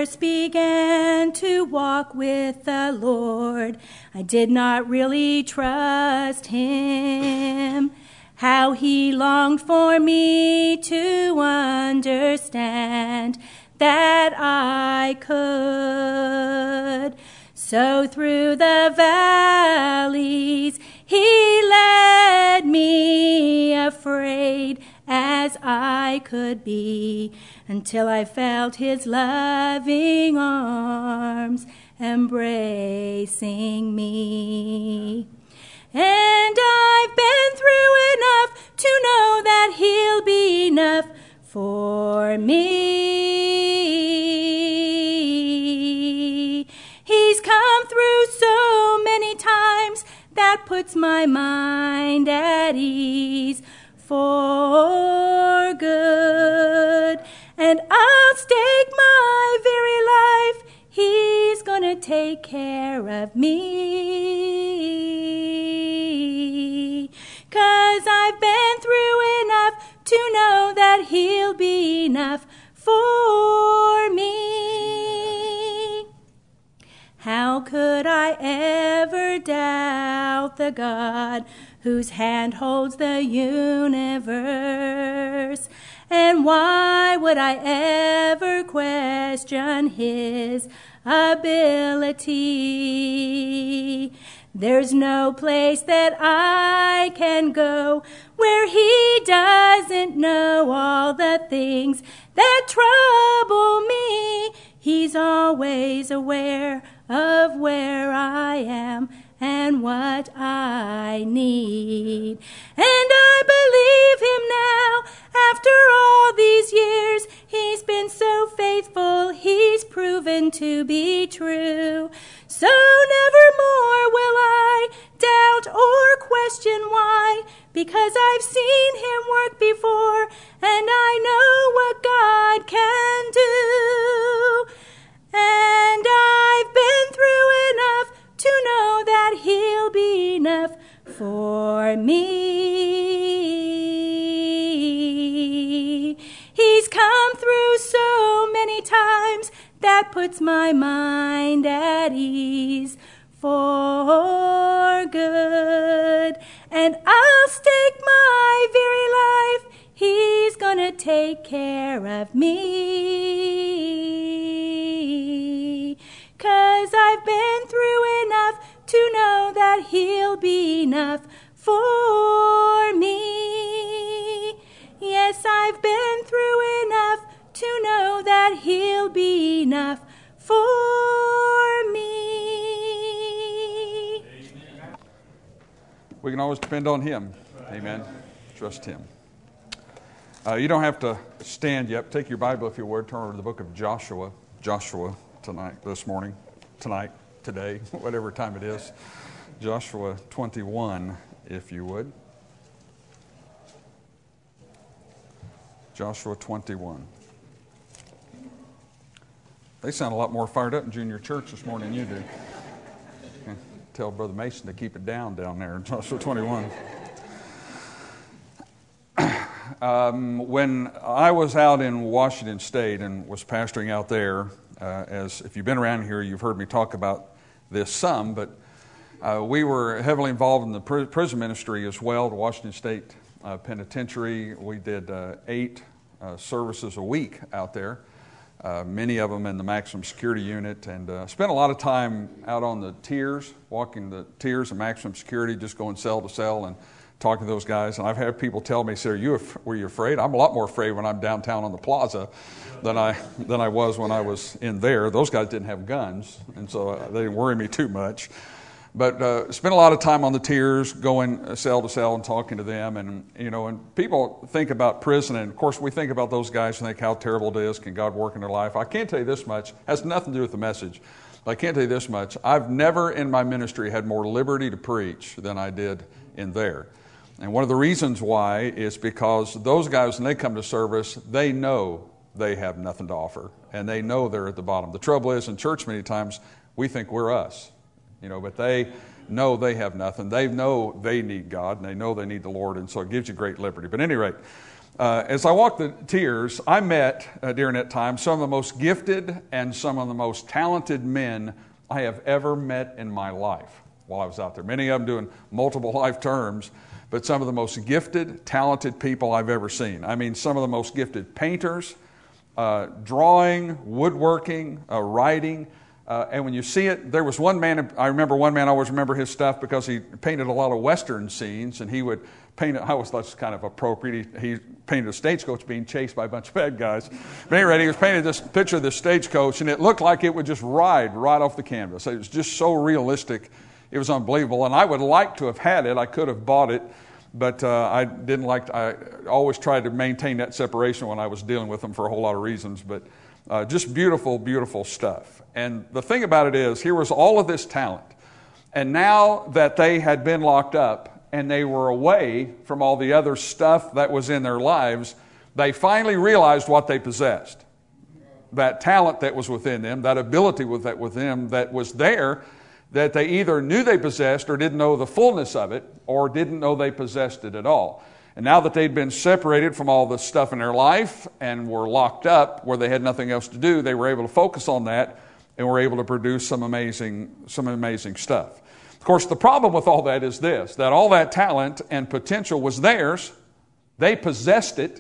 first began to walk with the Lord, I did not really trust him. How he longed for me to understand that I could. So through the valleys he led me, afraid as I could be, until I felt his loving arms embracing me. And I've been through enough to know that he'll be enough for me. He's come through so many times, that puts my mind at ease for good. And I'll stake my very life, he's gonna take care of me. 'Cause I've been through enough to know that he'll be enough for me. How could I ever doubt the God whose hand holds the universe? And why would I ever question his ability? There's no place that I can go where he doesn't know all the things that trouble me. He's always aware of where I am and what I need. And I believe him now, after all these years. He's been so faithful, he's proven to be true. So nevermore will I doubt or question why, because I've seen him work before, and I know what God can do. And I've been through enough to know that he'll be enough for me. He's come through so many times, that puts my mind at ease for good. And I'll stake my very life, he's gonna take care of me. 'Cause I've been through enough to know that he'll be enough for me. Yes, I've been through enough to know that he'll be enough for me. We can always depend on him. Amen. Trust him. You don't have to stand yet. Take your Bible, if you would. Turn over to the book of Joshua. Today, whatever time it is. Joshua 21, if you would. Joshua 21. They sound a lot more fired up in junior church this morning than you do. Tell Brother Mason to keep it down there in Joshua 21. When I was out in Washington State and was pastoring out there, as if you've been around here, you've heard me talk about this some, but we were heavily involved in the prison ministry as well, the Washington State Penitentiary. We did 8 services a week out there, many of them in the maximum security unit, and spent a lot of time out on the tiers, walking the tiers of maximum security, just going cell to cell and talking to those guys. And I've had people tell me, "Sir, were you afraid?" I'm a lot more afraid when I'm downtown on the plaza than I was when I was in there. Those guys didn't have guns, and so they didn't worry me too much. But spent a lot of time on the tiers, going cell to cell and talking to them. And and people think about prison, and of course we think about those guys and think how terrible it is. Can God work in their life? I can't tell you this much. It has nothing to do with the message. But I can't tell you this much. I've never in my ministry had more liberty to preach than I did in there. And one of the reasons why is because those guys, when they come to service, they know they have nothing to offer, and they know they're at the bottom. The trouble is, in church many times, we think we're us, but they know they have nothing. They know they need God, and they know they need the Lord, and so it gives you great liberty. But at any rate, As I walked the tiers, I met during that time some of the most gifted and some of the most talented men I have ever met in my life while I was out there. Many of them doing multiple life terms, but some of the most gifted, talented people I've ever seen. I mean, some of the most gifted painters, drawing, woodworking, writing. And when you see it, there was one man, I always remember his stuff because he painted a lot of Western scenes, and he would paint it. I always thought it was kind of appropriate. He painted a stagecoach being chased by a bunch of bad guys. But anyway, he was painting this picture of this stagecoach, and it looked like it would just ride right off the canvas. It was just so realistic. It was unbelievable, and I would like to have had it. I could have bought it, but I always tried to maintain that separation when I was dealing with them for a whole lot of reasons, but just beautiful, beautiful stuff. And the thing about it is, here was all of this talent, and now that they had been locked up and they were away from all the other stuff that was in their lives, they finally realized what they possessed. That talent that was within them, that ability within them that was there, that they either knew they possessed or didn't know the fullness of it, or didn't know they possessed it at all. And now that they'd been separated from all the stuff in their life and were locked up where they had nothing else to do, they were able to focus on that and were able to produce some amazing stuff. Of course, the problem with all that is this, that all that talent and potential was theirs. They possessed it.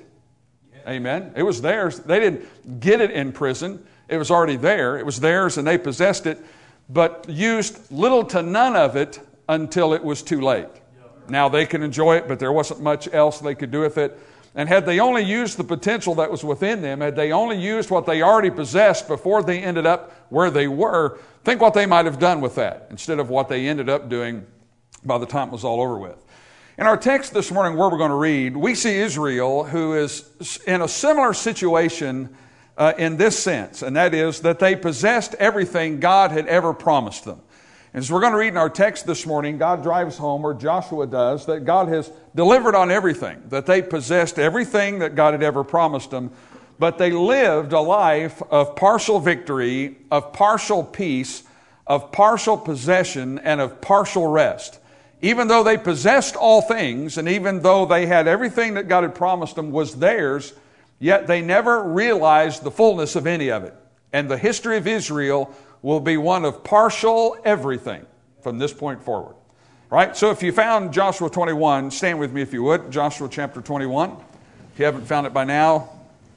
Amen. It was theirs. They didn't get it in prison. It was already there. It was theirs and they possessed it, but used little to none of it until it was too late. Now they can enjoy it, but there wasn't much else they could do with it. And had they only used the potential that was within them, had they only used what they already possessed before they ended up where they were, think what they might have done with that instead of what they ended up doing by the time it was all over with. In our text this morning, where we're going to read, we see Israel, who is in a similar situation in this sense, and that is that they possessed everything God had ever promised them. And as we're going to read in our text this morning, God drives home, or Joshua does, that God has delivered on everything, that they possessed everything that God had ever promised them, but they lived a life of partial victory, of partial peace, of partial possession, and of partial rest. Even though they possessed all things, and even though they had everything that God had promised them was theirs, yet they never realized the fullness of any of it. And the history of Israel will be one of partial everything from this point forward. Right? So if you found Joshua 21, stand with me if you would. Joshua chapter 21. If you haven't found it by now,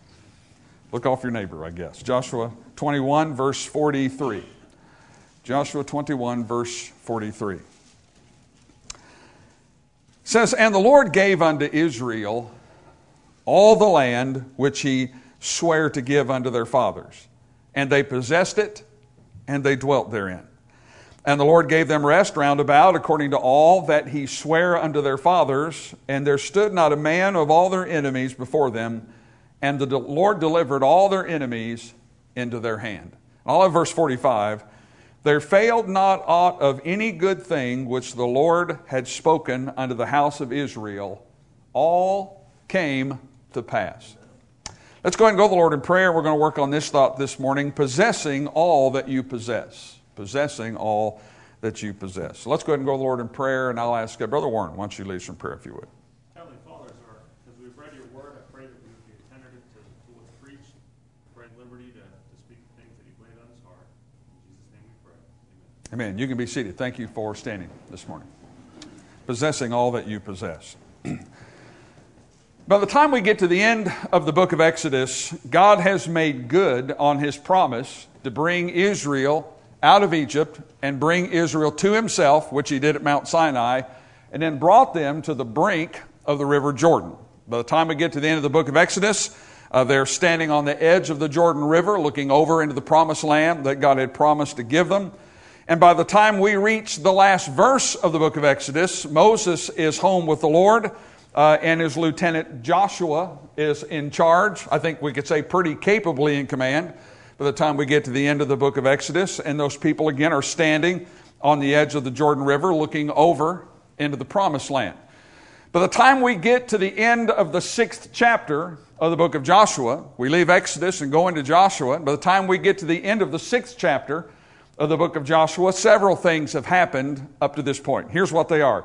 look off your neighbor, I guess. Joshua 21, verse 43. Joshua 21, verse 43. It says, "And the Lord gave unto Israel all the land which he sware to give unto their fathers. And they possessed it, and they dwelt therein. And the Lord gave them rest round about, according to all that he sware unto their fathers. And there stood not a man of all their enemies before them. And the Lord delivered all their enemies into their hand." All of verse 45, "There failed not aught of any good thing which the Lord had spoken unto the house of Israel. All came to pass." Let's go ahead and go to the Lord in prayer. We're going to work on this thought this morning, possessing all that you possess. Possessing all that you possess. So let's go ahead and go to the Lord in prayer, and I'll ask Brother Warren, why don't you lead us in prayer if you would. Heavenly Father, as we've read your word, I pray that we would be attentive to what's preached. Pray liberty to speak the things that you've laid on his heart. In Jesus' name we pray. Amen. Amen. You can be seated. Thank you for standing this morning. Possessing all that you possess. By the time we get to the end of the book of Exodus, God has made good on his promise to bring Israel out of Egypt and bring Israel to himself, which he did at Mount Sinai, and then brought them to the brink of the river Jordan. By the time we get to the end of the book of Exodus, they're standing on the edge of the Jordan River, looking over into the promised land that God had promised to give them. And by the time we reach the last verse of the book of Exodus, Moses is home with the Lord, and his lieutenant Joshua is in charge. I think we could say pretty capably in command by the time we get to the end of the book of Exodus. And those people again are standing on the edge of the Jordan River looking over into the promised land. By the time we get to the end of the 6th chapter of the book of Joshua, we leave Exodus and go into Joshua. By the time we get to the end of the 6th chapter of the book of Joshua, several things have happened up to this point. Here's what they are.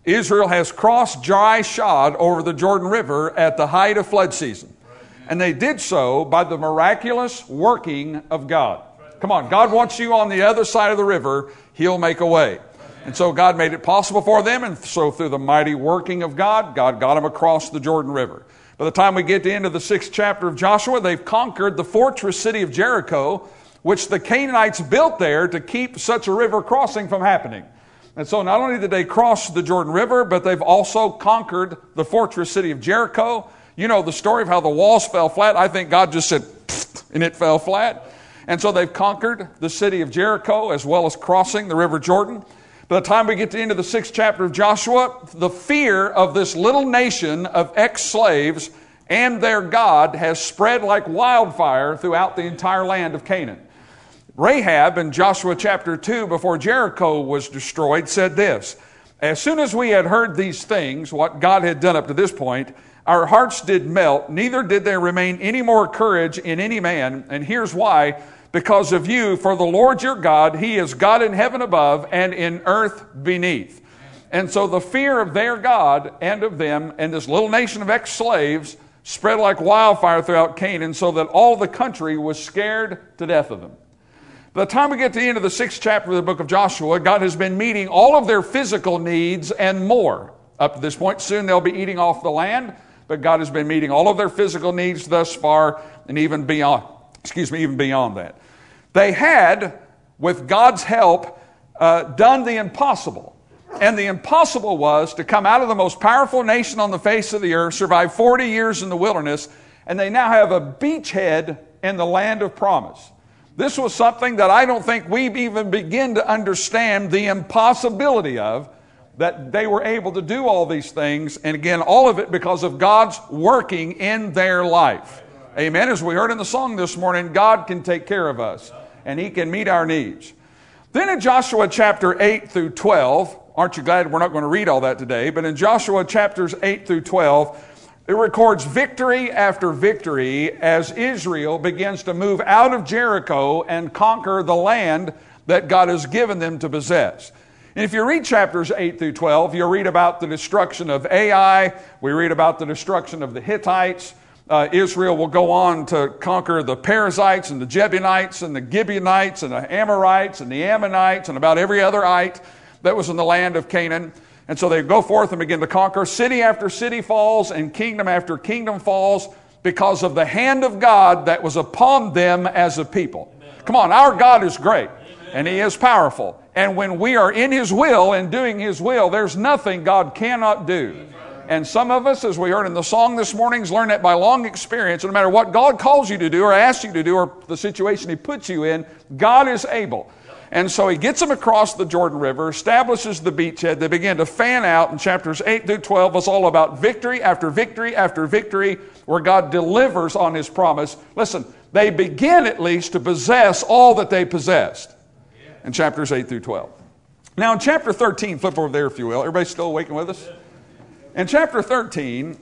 Israel has crossed dry shod over the Jordan River at the height of flood season. And they did so by the miraculous working of God. Come on, God wants you on the other side of the river. He'll make a way. And so God made it possible for them. And so through the mighty working of God, God got them across the Jordan River. By the time we get to the end of the 6th chapter of Joshua, they've conquered the fortress city of Jericho, which the Canaanites built there to keep such a river crossing from happening. And so not only did they cross the Jordan River, but they've also conquered the fortress city of Jericho. You know the story of how the walls fell flat. I think God just said, and it fell flat. And so they've conquered the city of Jericho as well as crossing the River Jordan. By the time we get to the end of the 6th chapter of Joshua, the fear of this little nation of ex-slaves and their God has spread like wildfire throughout the entire land of Canaan. Rahab in Joshua chapter 2, before Jericho was destroyed, said this, "As soon as we had heard these things, what God had done up to this point, our hearts did melt, neither did there remain any more courage in any man. And here's why, because of you, for the Lord your God, He is God in heaven above and in earth beneath." And so the fear of their God and of them and this little nation of ex-slaves spread like wildfire throughout Canaan, so that all the country was scared to death of them. By the time we get to the end of the 6th chapter of the book of Joshua, God has been meeting all of their physical needs and more. Up to this point, soon they'll be eating off the land, but God has been meeting all of their physical needs thus far and even beyond that. They had, with God's help, done the impossible. And the impossible was to come out of the most powerful nation on the face of the earth, survive 40 years in the wilderness, and they now have a beachhead in the land of promise. This was something that I don't think we even begin to understand the impossibility of, that they were able to do all these things. And again, all of it because of God's working in their life. Amen. As we heard in the song this morning, God can take care of us and He can meet our needs. Then in Joshua chapter 8 through 12, aren't you glad we're not going to read all that today? But in Joshua chapters 8 through 12, it records victory after victory as Israel begins to move out of Jericho and conquer the land that God has given them to possess. And if you read chapters 8 through 12, you'll read about the destruction of Ai. We read about the destruction of the Hittites. Israel will go on to conquer the Perizzites and the Jebusites and the Gibeonites and the Amorites and the Ammonites and about every other ite that was in the land of Canaan. And so they go forth and begin to conquer. City after city falls and kingdom after kingdom falls because of the hand of God that was upon them as a people. Amen. Come on, our God is great. Amen. And He is powerful. And when we are in His will and doing His will, there's nothing God cannot do. And some of us, as we heard in the song this morning, learn that by long experience. No matter what God calls you to do or asks you to do or the situation He puts you in, God is able. And so He gets them across the Jordan River, establishes the beachhead. They begin to fan out. In chapters 8 through 12, it's all about victory after victory after victory where God delivers on His promise. Listen, they begin at least to possess all that they possessed in chapters 8 through 12. Now in chapter 13, flip over there if you will. Everybody still awake with us? In chapter 13,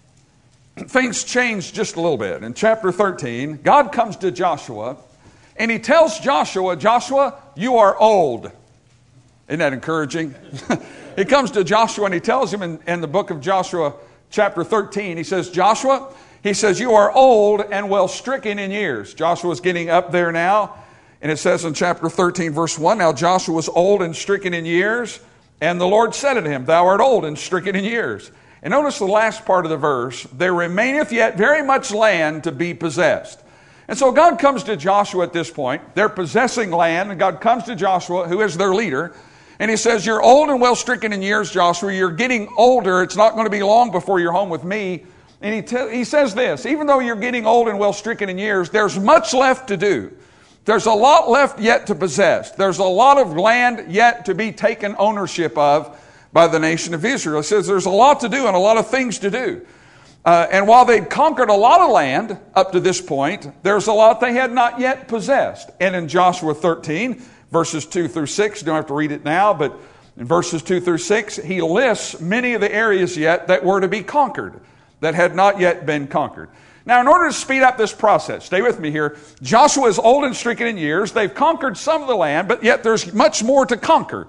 things change just a little bit. In chapter 13, God comes to Joshua and He tells Joshua, "Joshua, you are old." Isn't that encouraging? He comes to Joshua and He tells him in the book of Joshua chapter 13, He says, "Joshua," He says, "you are old and well stricken in years." Joshua's getting up there now. And it says in chapter 13 verse 1, "Now Joshua was old and stricken in years, and the Lord said unto him, Thou art old and stricken in years." And notice the last part of the verse, "There remaineth yet very much land to be possessed." And so God comes to Joshua at this point. They're possessing land, and God comes to Joshua, who is their leader, and He says, "You're old and well stricken in years, Joshua. You're getting older. It's not going to be long before you're home with me." And he says this, even though you're getting old and well stricken in years, there's much left to do. There's a lot left yet to possess. There's a lot of land yet to be taken ownership of by the nation of Israel. It says there's a lot to do and a lot of things to do. And while they'd conquered a lot of land up to this point, there's a lot they had not yet possessed. And in Joshua 13, verses 2 through 6, you don't have to read it now, but in verses 2 through 6, he lists many of the areas yet that were to be conquered, that had not yet been conquered. Now, in order to speed up this process, stay with me here. Joshua is old and stricken in years. They've conquered some of the land, but yet there's much more to conquer.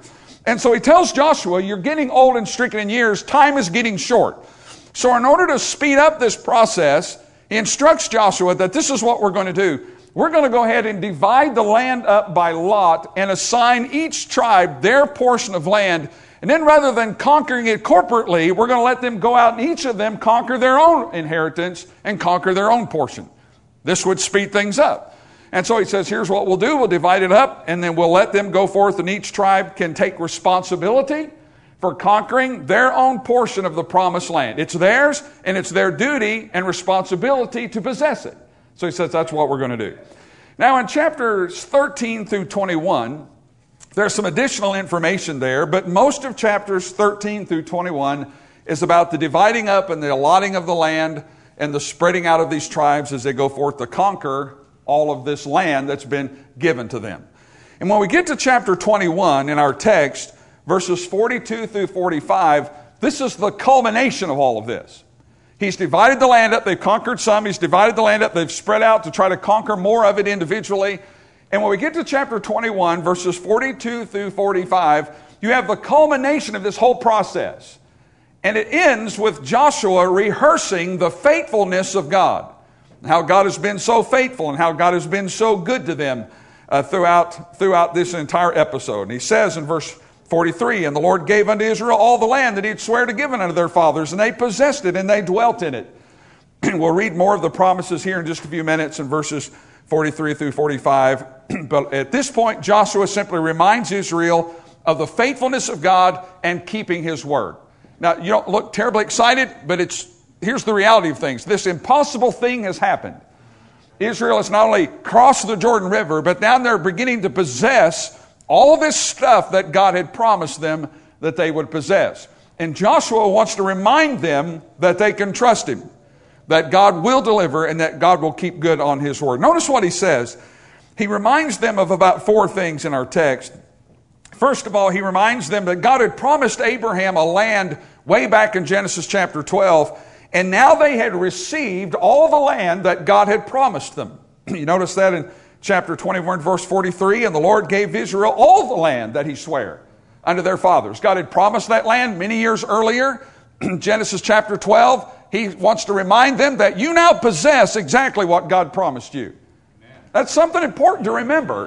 And so he tells Joshua, you're getting old and stricken in years. Time is getting short. So in order to speed up this process, he instructs Joshua that this is what we're going to do. We're going to go ahead and divide the land up by lot and assign each tribe their portion of land. And then rather than conquering it corporately, we're going to let them go out and each of them conquer their own inheritance and conquer their own portion. This would speed things up. And so he says, here's what we'll do. We'll divide it up, and then we'll let them go forth, and each tribe can take responsibility for conquering their own portion of the promised land. It's theirs, and it's their duty and responsibility to possess it. So he says that's what we're going to do. Now in chapters 13 through 21, there's some additional information there, but most of chapters 13 through 21 is about the dividing up and the allotting of the land and the spreading out of these tribes as they go forth to conquer all of this land that's been given to them. And when we get to chapter 21 in our text, verses 42 through 45, this is the culmination of all of this. He's divided the land up. They've conquered some. He's divided the land up. They've spread out to try to conquer more of it individually. And when we get to chapter 21, verses 42 through 45, you have the culmination of this whole process. And it ends with Joshua rehearsing the faithfulness of God. How God has been so faithful and how God has been so good to them throughout this entire episode. And he says in verse 43, and the Lord gave unto Israel all the land that he had swear to give unto their fathers, and they possessed it, and they dwelt in it. We'll read more of the promises here in just a few minutes in verses 43 through 45. But at this point, Joshua simply reminds Israel of the faithfulness of God and keeping his word. Now, you don't look terribly excited, but here's the reality of things. This impossible thing has happened. Israel has not only crossed the Jordan River, but now they're beginning to possess all this stuff that God had promised them that they would possess. And Joshua wants to remind them that they can trust him, that God will deliver, and that God will keep good on his word. Notice what he says. He reminds them of about four things in our text. First of all, he reminds them that God had promised Abraham a land way back in Genesis chapter 12, and now they had received all the land that God had promised them. You notice that in chapter 21, verse 43, and the Lord gave Israel all the land that he sware unto their fathers. God had promised that land many years earlier. Genesis chapter 12, he wants to remind them that you now possess exactly what God promised you. That's something important to remember,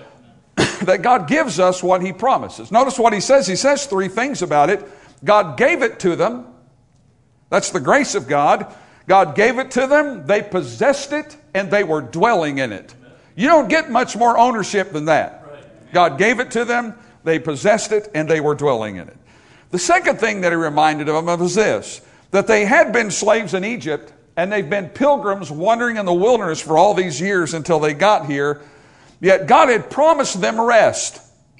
that God gives us what he promises. Notice what he says. He says three things about it. God gave it to them. That's the grace of God. God gave it to them, they possessed it, and they were dwelling in it. You don't get much more ownership than that. God gave it to them, they possessed it, and they were dwelling in it. The second thing that he reminded them of was this, that they had been slaves in Egypt, and they've been pilgrims wandering in the wilderness for all these years until they got here, yet God had promised them rest.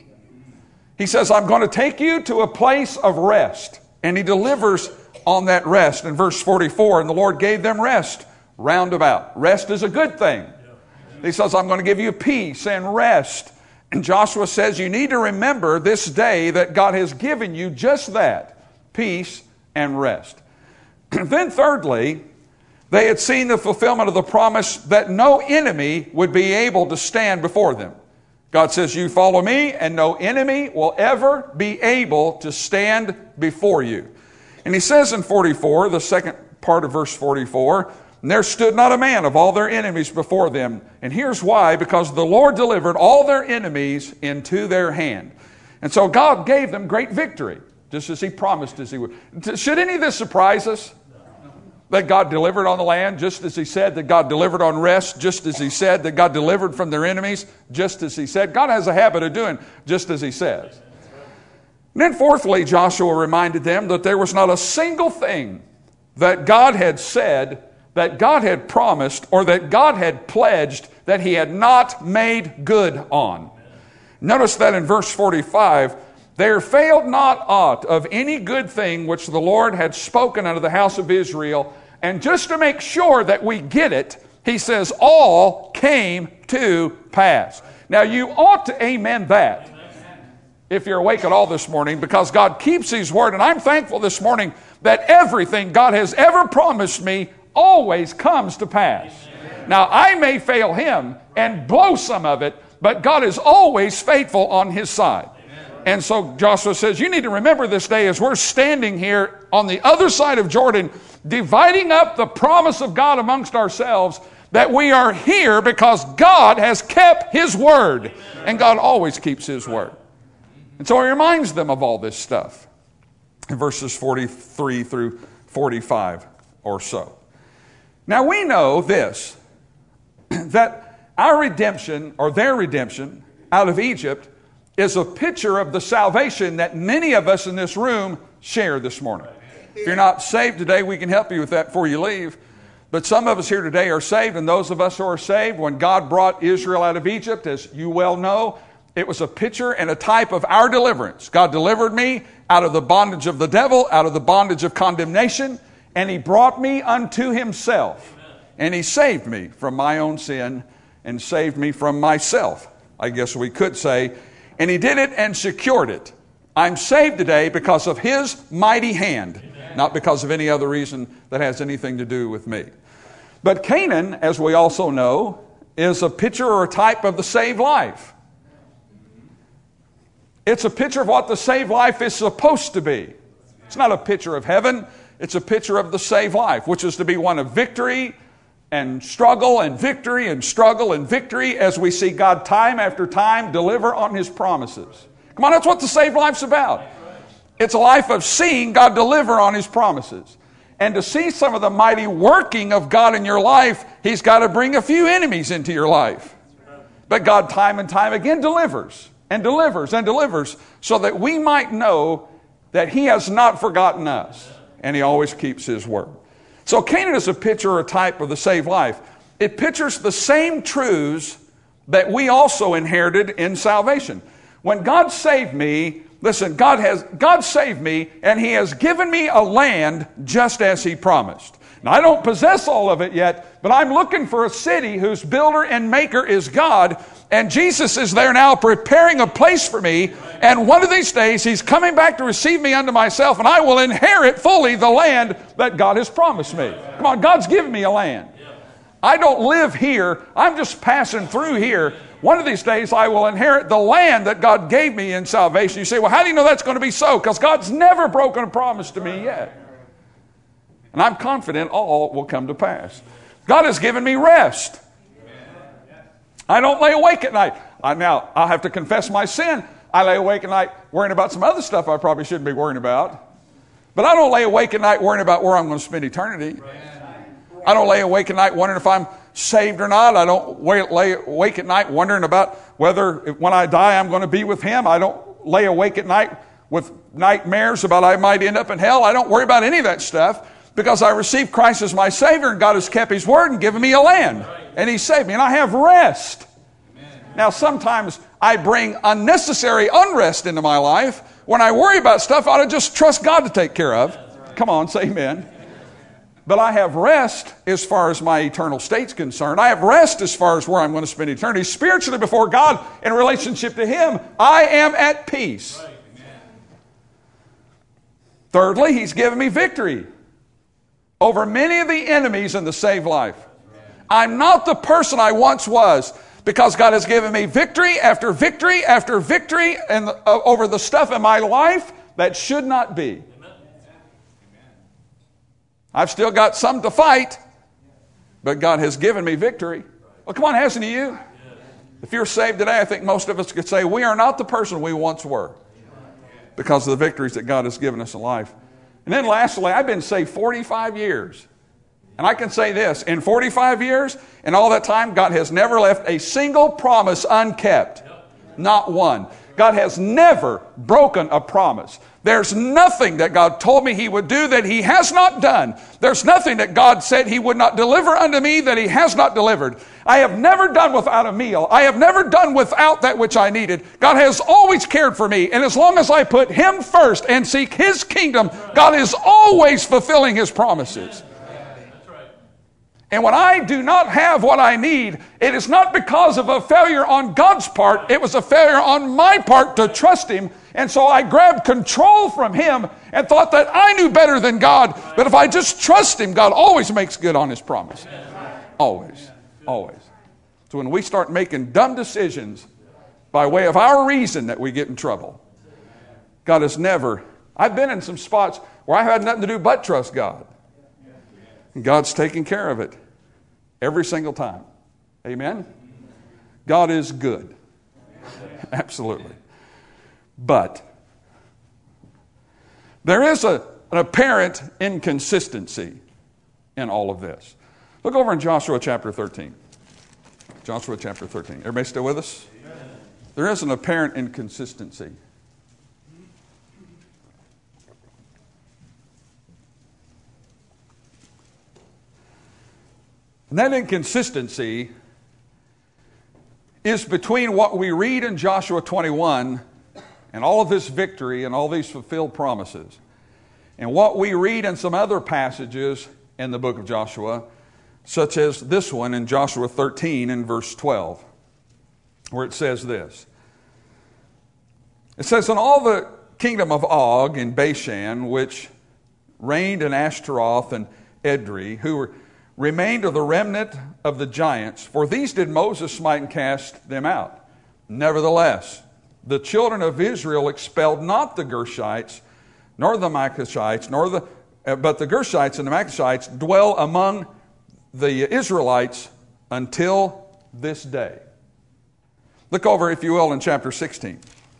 He says, I'm going to take you to a place of rest, and he delivers on that rest. In verse 44, and the Lord gave them rest round about. Rest is a good thing. He says, I'm going to give you peace and rest. And Joshua says, you need to remember this day that God has given you just that, peace and rest. Then thirdly, they had seen the fulfillment of the promise that no enemy would be able to stand before them. God says, you follow me, and no enemy will ever be able to stand before you. And he says in 44, the second part of verse 44, and there stood not a man of all their enemies before them. And here's why, because the Lord delivered all their enemies into their hand. And so God gave them great victory, just as he promised as he would. Should any of this surprise us? That God delivered on the land, just as he said, that God delivered on rest, just as he said, that God delivered from their enemies, just as he said. God has a habit of doing just as he says. And then fourthly, Joshua reminded them that there was not a single thing that God had said, that God had promised, or that God had pledged that he had not made good on. Notice that in verse 45, there failed not aught of any good thing which the Lord had spoken unto the house of Israel. And just to make sure that we get it, he says, all came to pass. Now you ought to amen that, if you're awake at all this morning, because God keeps his word. And I'm thankful this morning that everything God has ever promised me always comes to pass. Amen. Now, I may fail him and blow some of it, but God is always faithful on his side. Amen. And so Joshua says, you need to remember this day as we're standing here on the other side of Jordan, dividing up the promise of God amongst ourselves, that we are here because God has kept His word. And God always keeps His word. And so He reminds them of all this stuff in verses 43 through 45 or so. Now we know this, that our redemption, or their redemption, out of Egypt is a picture of the salvation that many of us in this room share this morning. If you're not saved today, we can help you with that before you leave. But some of us here today are saved, and those of us who are saved, when God brought Israel out of Egypt, as you well know, it was a picture and a type of our deliverance. God delivered me out of the bondage of the devil, out of the bondage of condemnation, and He brought me unto Himself. And He saved me from my own sin and saved me from myself, I guess we could say. And He did it and secured it. I'm saved today because of His mighty hand, not because of any other reason that has anything to do with me. But Canaan, as we also know, is a picture or a type of the saved life. It's a picture of what the saved life is supposed to be. It's not a picture of heaven. It's a picture of the saved life, which is to be one of victory and struggle and victory and struggle and victory as we see God time after time deliver on His promises. Come on, that's what the saved life's about. It's a life of seeing God deliver on His promises. And to see some of the mighty working of God in your life, He's got to bring a few enemies into your life. But God time and time again delivers and delivers and delivers so that we might know that He has not forgotten us. And He always keeps His word. So Canaan is a picture or a type of the saved life. It pictures the same truths that we also inherited in salvation. When God saved me, listen, God saved me, and He has given me a land just as He promised. Now, I don't possess all of it yet, but I'm looking for a city whose builder and maker is God, and Jesus is there now preparing a place for me, and one of these days He's coming back to receive me unto Myself, and I will inherit fully the land that God has promised me. Come on, God's given me a land. I don't live here. I'm just passing through here. One of these days I will inherit the land that God gave me in salvation. You say, well, how do you know that's going to be so? Because God's never broken a promise to me yet. And I'm confident all will come to pass. God has given me rest. I don't lay awake at night. Now, I'll have to confess my sin. I lay awake at night worrying about some other stuff I probably shouldn't be worrying about. But I don't lay awake at night worrying about where I'm going to spend eternity. I don't lay awake at night wondering if I'm saved or not. I don't lay awake at night wondering about whether when I die I'm going to be with Him. I don't lay awake at night with nightmares about I might end up in hell. I don't worry about any of that stuff because I received Christ as my Savior, and God has kept His word and given me a land. And He saved me, and I have rest. Now, sometimes I bring unnecessary unrest into my life. When I worry about stuff, I ought to just trust God to take care of. Come on, say amen. But I have rest as far as my eternal state's concerned. I have rest as far as where I'm going to spend eternity. Spiritually before God, in relationship to Him, I am at peace. Right. Thirdly, He's given me victory over many of the enemies in the saved life. I'm not the person I once was because God has given me victory after victory after victory and over the stuff in my life that should not be. I've still got some to fight, but God has given me victory. Well, come on, hasn't He you? If you're saved today, I think most of us could say we are not the person we once were because of the victories that God has given us in life. And then lastly, I've been saved 45 years. And I can say this, in 45 years, in all that time, God has never left a single promise unkept. Not one. God has never broken a promise. There's nothing that God told me He would do that He has not done. There's nothing that God said He would not deliver unto me that He has not delivered. I have never done without a meal. I have never done without that which I needed. God has always cared for me. And as long as I put Him first and seek His kingdom, God is always fulfilling His promises. And when I do not have what I need, it is not because of a failure on God's part. It was a failure on my part to trust Him. And so I grabbed control from Him and thought that I knew better than God. But if I just trust Him, God always makes good on His promise. Always. Always. So when we start making dumb decisions by way of our reason that we get in trouble. God has never. I've been in some spots where I had nothing to do but trust God. And God's taking care of it every single time. Amen? God is good. Absolutely. But there is an apparent inconsistency in all of this. Look over in Joshua chapter 13. Joshua chapter 13. Everybody still with us? Amen. There is an apparent inconsistency. And that inconsistency is between what we read in Joshua 21 and all of this victory and all these fulfilled promises, and what we read in some other passages in the book of Joshua, such as this one in Joshua 13 and verse 12, where it says this. It says, "And all the kingdom of Og in Bashan, which reigned in Ashtaroth and Edrei, who remained of the remnant of the giants, for these did Moses smite and cast them out. Nevertheless, the children of Israel expelled not the Gershites, nor the Machachites, but the Gershites and the Machachites dwell among the Israelites until this day." Look over, if you will, in chapter 16.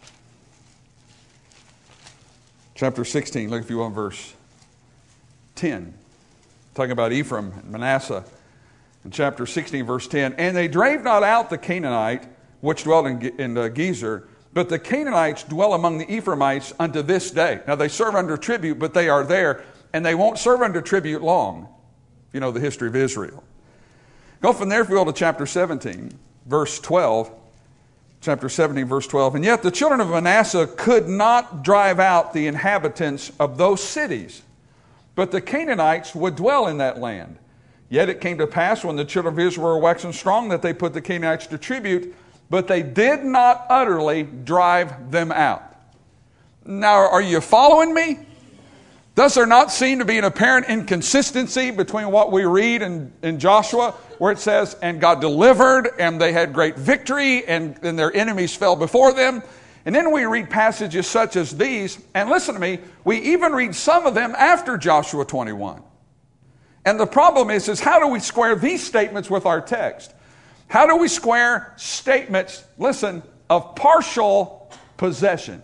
Chapter 16, look if you will, in verse 10. Talking about Ephraim and Manasseh. In chapter 16, verse 10, "And they drave not out the Canaanite, which dwelt in Gezer, but the Canaanites dwell among the Ephraimites unto this day." Now they serve under tribute, but they are there, and they won't serve under tribute long. You know the history of Israel. Go from there, if you will, to chapter 17, verse 12. Chapter 17, verse 12. "And yet the children of Manasseh could not drive out the inhabitants of those cities, but the Canaanites would dwell in that land. Yet it came to pass when the children of Israel were waxing strong that they put the Canaanites to tribute, but they did not utterly drive them out." Now, are you following me? Does there not seem to be an apparent inconsistency between what we read in Joshua, where it says, "And God delivered, and they had great victory, and their enemies fell before them"? And then we read passages such as these, and listen to me, we even read some of them after Joshua 21. And the problem is how do we square these statements with our text? How do we square statements, listen, of partial possession?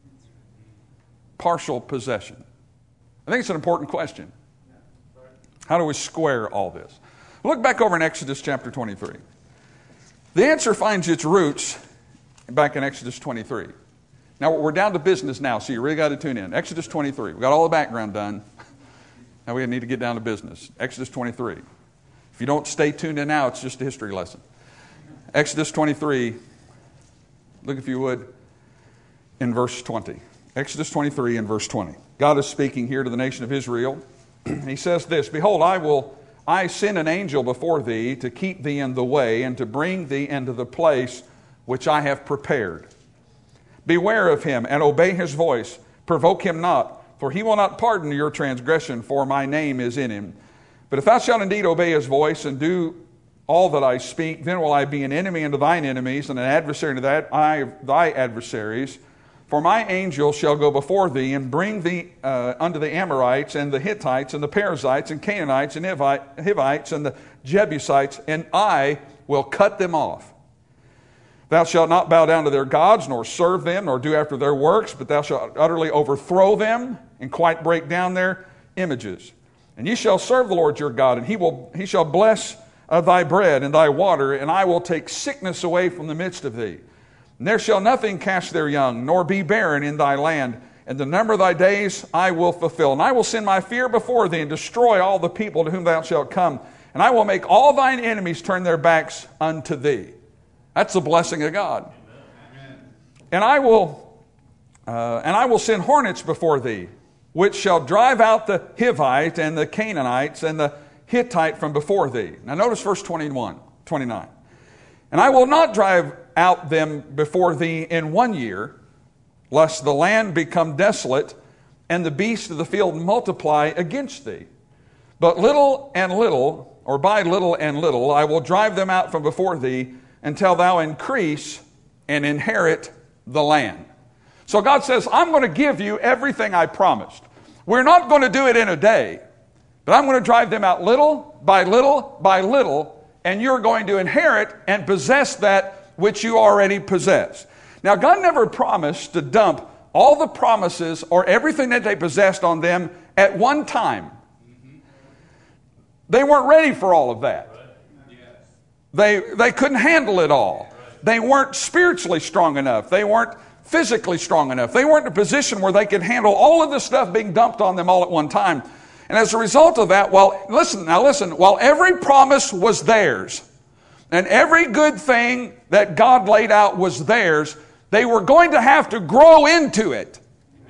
Partial possession. I think it's an important question. How do we square all this? Look back over in Exodus chapter 23. The answer finds its roots back in Exodus 23. Now, we're down to business now, so you really got to tune in. Exodus 23. We got all the background done. Now we need to get down to business. Exodus 23. If you don't stay tuned in now, it's just a history lesson. Exodus 23, look if you would, in verse 20. Exodus 23 and verse 20. God is speaking here to the nation of Israel. He says this, "Behold, I send an angel before thee to keep thee in the way and to bring thee into the place which I have prepared. Beware of him and obey his voice. Provoke him not, for he will not pardon your transgression, for my name is in him. But if thou shalt indeed obey his voice and do all that I speak, then will I be an enemy unto thine enemies and an adversary unto thy adversaries. For my angel shall go before thee and bring thee unto the Amorites and the Hittites and the Perizzites and Canaanites and Hivites and the Jebusites, and I will cut them off. Thou shalt not bow down to their gods, nor serve them, nor do after their works, but thou shalt utterly overthrow them and quite break down their images. And ye shall serve the Lord your God, and he shall bless thy bread and thy water, and I will take sickness away from the midst of thee. And there shall nothing cast their young, nor be barren in thy land. And the number of thy days I will fulfill. And I will send my fear before thee, and destroy all the people to whom thou shalt come. And I will make all thine enemies turn their backs unto thee." That's the blessing of God. Amen. And I will send hornets before thee, which shall drive out the Hivite and the Canaanites and the Hittite from before thee. Now notice verse 29. "And I will not drive out them before thee in 1 year, lest the land become desolate and the beasts of the field multiply against thee. But little and little, or by little and little, I will drive them out from before thee until thou increase and inherit the land." So God says, I'm going to give you everything I promised. We're not going to do it in a day, but I'm going to drive them out little by little by little, and you're going to inherit and possess that which you already possess. Now, God never promised to dump all the promises or everything that they possessed on them at one time. They weren't ready for all of that. They couldn't handle it all. They weren't spiritually strong enough. They weren't physically strong enough. They weren't in a position where they could handle all of this stuff being dumped on them all at one time. And as a result of that, while every promise was theirs, and every good thing that God laid out was theirs, they were going to have to grow into it.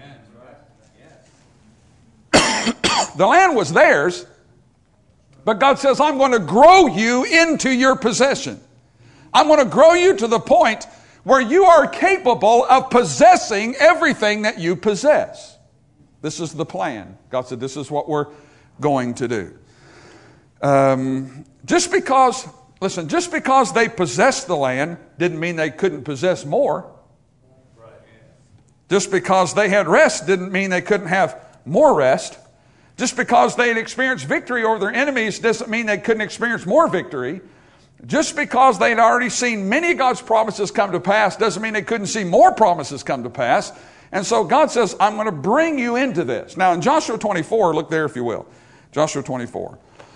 The land was theirs, but God says, I'm going to grow you into your possession. I'm going to grow you to the point where you are capable of possessing everything that you possess. This is the plan. God said, this is what we're going to do. Just because they possessed the land didn't mean they couldn't possess more. Just because they had rest didn't mean they couldn't have more rest. Just because they had experienced victory over their enemies doesn't mean they couldn't experience more victory. Just because they had already seen many of God's promises come to pass doesn't mean they couldn't see more promises come to pass. And so God says, I'm going to bring you into this. Now in Joshua 24, look there if you will. Joshua 24.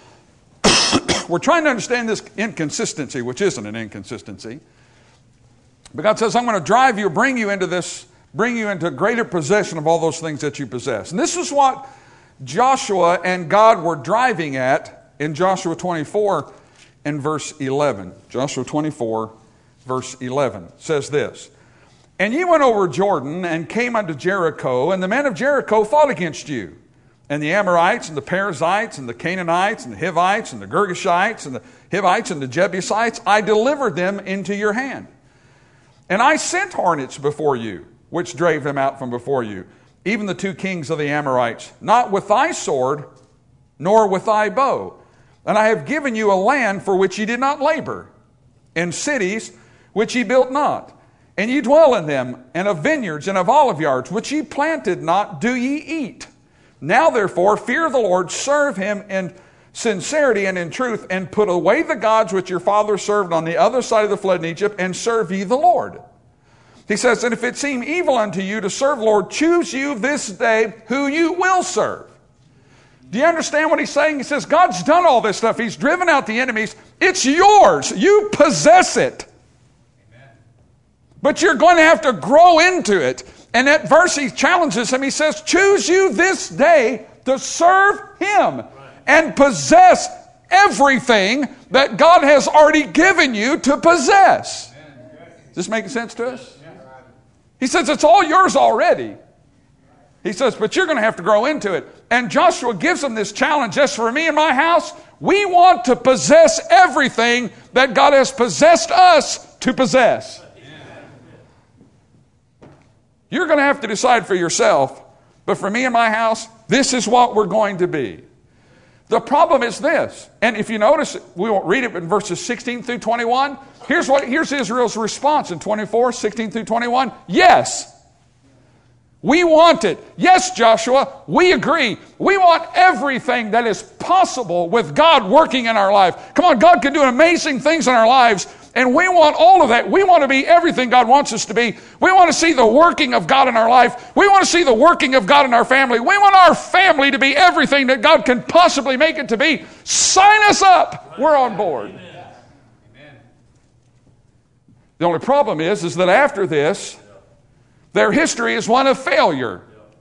We're trying to understand this inconsistency, which isn't an inconsistency. But God says, I'm going to drive you, bring you into greater possession of all those things that you possess. And this is what Joshua and God were driving at in Joshua 24 and verse 11. Joshua 24, verse 11 says this. And ye went over Jordan and came unto Jericho, and the men of Jericho fought against you. And the Amorites and the Perizzites and the Canaanites and the Hivites and the Girgashites and the Hivites and the Jebusites, I delivered them into your hand. And I sent hornets before you, which drave them out from before you, even the two kings of the Amorites, not with thy sword, nor with thy bow. And I have given you a land for which ye did not labor, and cities which ye built not. And ye dwell in them, and of vineyards and of olive yards, which ye planted not, do ye eat. Now therefore fear the Lord, serve him in sincerity and in truth, and put away the gods which your fathers served on the other side of the flood in Egypt, and serve ye the Lord. He says, and if it seem evil unto you to serve the Lord, choose you this day who you will serve. Do you understand what he's saying? He says, God's done all this stuff. He's driven out the enemies. It's yours. You possess it. Amen. But you're going to have to grow into it. And that verse, he challenges him. He says, choose you this day to serve him and possess everything that God has already given you to possess. Is this making sense to us? He says, it's all yours already. He says, but you're going to have to grow into it. And Joshua gives them this challenge. As for me and my house, we want to possess everything that God has possessed us to possess. You're going to have to decide for yourself. But for me and my house, this is what we're going to be. The problem is this. And if you notice, we won't read it in verses 16 through 21. Here's Israel's response in 24, 16 through 21. Yes. We want it. Yes, Joshua, we agree. We want everything that is possible with God working in our life. Come on, God can do amazing things in our lives, and we want all of that. We want to be everything God wants us to be. We want to see the working of God in our life. We want to see the working of God in our family. We want our family to be everything that God can possibly make it to be. Sign us up. We're on board. Amen. The only problem is that after this, their history is one of failure.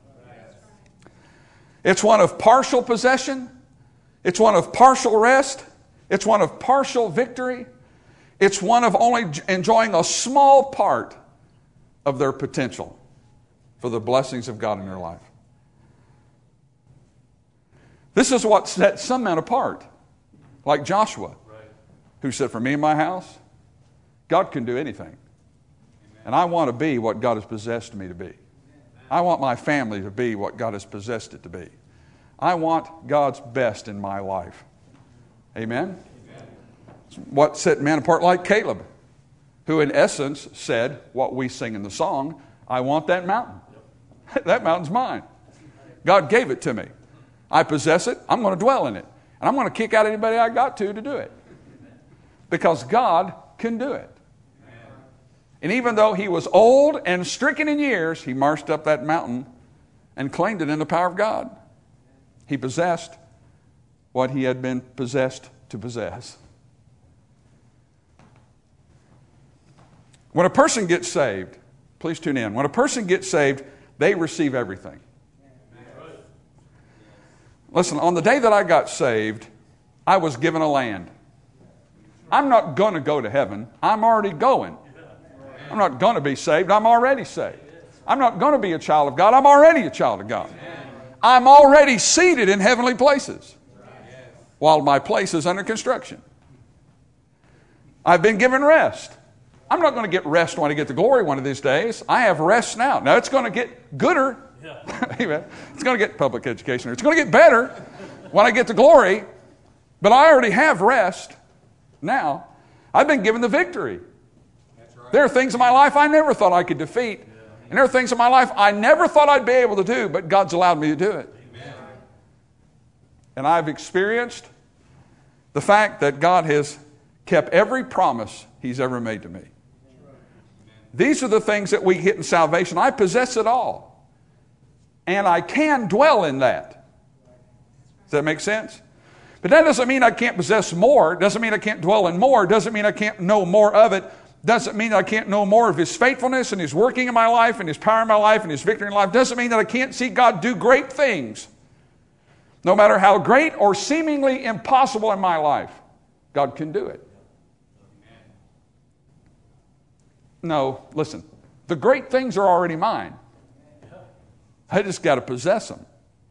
It's one of partial possession. It's one of partial rest. It's one of partial victory. It's one of only enjoying a small part of their potential for the blessings of God in their life. This is what set some men apart, like Joshua, who said, for me and my house, God can do anything. And I want to be what God has possessed me to be. I want my family to be what God has possessed it to be. I want God's best in my life. Amen? What set men apart like Caleb, who in essence said what we sing in the song, I want that mountain. That mountain's mine. God gave it to me. I possess it. I'm going to dwell in it. And I'm going to kick out anybody I got to do it. Because God can do it. And even though he was old and stricken in years, he marched up that mountain and claimed it in the power of God. He possessed what he had been possessed to possess. When a person gets saved, please tune in. When a person gets saved, they receive everything. Listen, on the day that I got saved, I was given a land. I'm not going to go to heaven. I'm already going. I'm not going to be saved. I'm already saved. I'm not going to be a child of God. I'm already a child of God. I'm already seated in heavenly places while my place is under construction. I've been given rest. I'm not going to get rest when I get to glory one of these days. I have rest now. Now it's going to get gooder. Amen. It's going to get public education. It's going to get better when I get to glory. But I already have rest now. I've been given the victory. There are things in my life I never thought I could defeat. And there are things in my life I never thought I'd be able to do, but God's allowed me to do it. And I've experienced the fact that God has kept every promise he's ever made to me. These are the things that we get in salvation. I possess it all. And I can dwell in that. Does that make sense? But that doesn't mean I can't possess more. Doesn't mean I can't dwell in more. Doesn't mean I can't know more of it. Doesn't mean I can't know more of his faithfulness and his working in my life and his power in my life and his victory in life. Doesn't mean that I can't see God do great things. No matter how great or seemingly impossible in my life, God can do it. No, listen. The great things are already mine. I just got to possess them.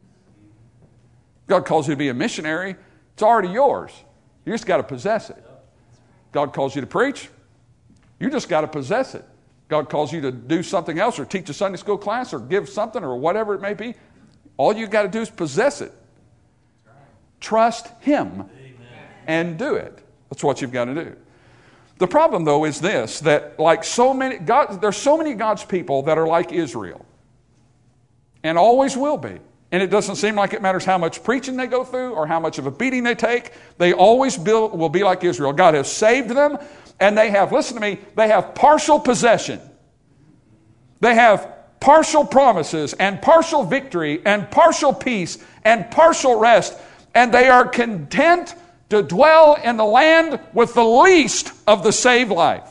God calls you to be a missionary. It's already yours. You just got to possess it. God calls you to preach. You just got to possess it. God calls you to do something else or teach a Sunday school class or give something or whatever it may be. All you got to do is possess it. Trust him and do it. That's what you've got to do. The problem, though, is this, that like so many, there's so many God's people that are like Israel. And always will be. And it doesn't seem like it matters how much preaching they go through or how much of a beating they take. They always will be like Israel. God has saved them, and they have, listen to me, they have partial possession. They have partial promises and partial victory and partial peace and partial rest. And they are content to dwell in the land with the least of the saved life.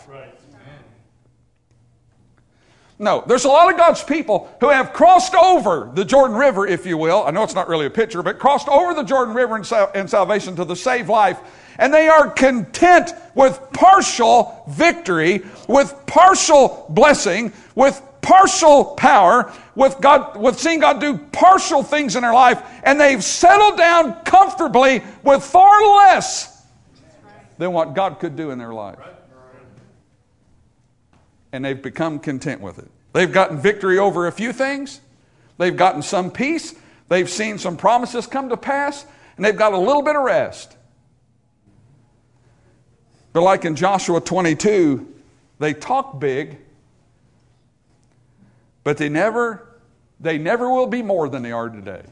No, there's a lot of God's people who have crossed over the Jordan River, if you will. I know it's not really a picture, but crossed over the Jordan River in salvation to the saved life. And they are content with partial victory, with partial blessing, with partial power, with seeing God do partial things in their life. And they've settled down comfortably with far less than what God could do in their life. And they've become content with it. They've gotten victory over a few things. They've gotten some peace. They've seen some promises come to pass. And they've got a little bit of rest. But like in Joshua 22, they talk big, but they never will be more than they are today.